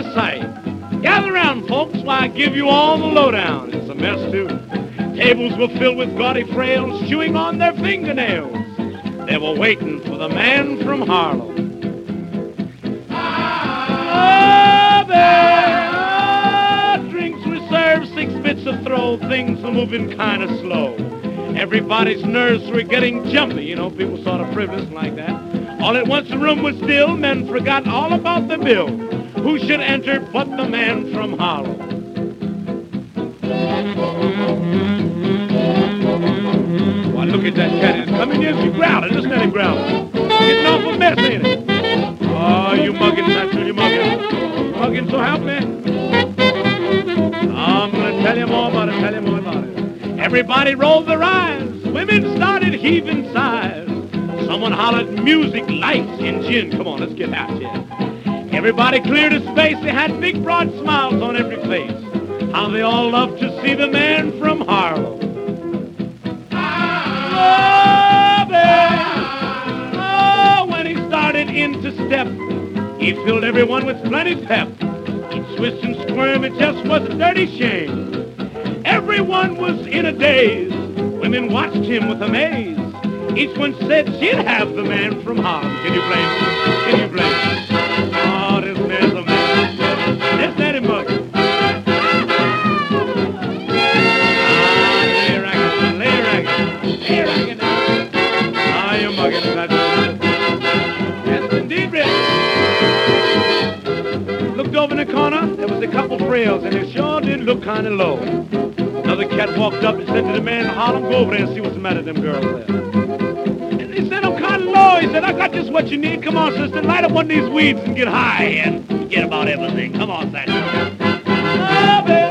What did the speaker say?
sight. Gather round, folks, while I give you all the lowdown. It's a mess, too. Tables were filled with gaudy frails chewing on their fingernails. They were waiting for the man from Harlem. Oh, there, drinks were served, 6 bits a throw. Things were moving kind of slow. Everybody's nerves were getting jumpy. You know, people sort of frivolous like that. All at once the room was still. Men forgot all about the bill. Who should enter but the man from Harlem? Why, look at that cat. He's coming in. He's growling. Listen at him growling. Getting off a mess, ain't it? Oh, you mugging, Satchel, you mugging. Mugging, so help me. I'm going to tell you more about it. Everybody rolled their eyes. Women started heaving sighs. Someone hollered, music, lights, and gin. Come on, let's get out here. Everybody cleared a space. They had big, broad smiles on every face. How they all loved to see the man from Harlem. Oh, babe. Oh, when he started into step, he filled everyone with plenty pep. He'd twist and squirm, it just was a dirty shame. Everyone was in a daze. Women watched him with amaze. Each one said she'd have the man from Harlem. Can you blame him? Can you blame him? Oh, this man's a man. Let's let him mug it. Lay ragged. Ah, you're mugging. Yes, indeed, Rick. Looked over in the corner. There was a couple frails, and they sure did look kind of low. Another cat walked up and said to the man in Harlem, go over there and see what's the matter with them girls there. And he said, I'm kind of low. He said, I got just what you need. Come on, sister, light up one of these weeds and get high and forget about everything. Come on, Satchel. Oh, baby.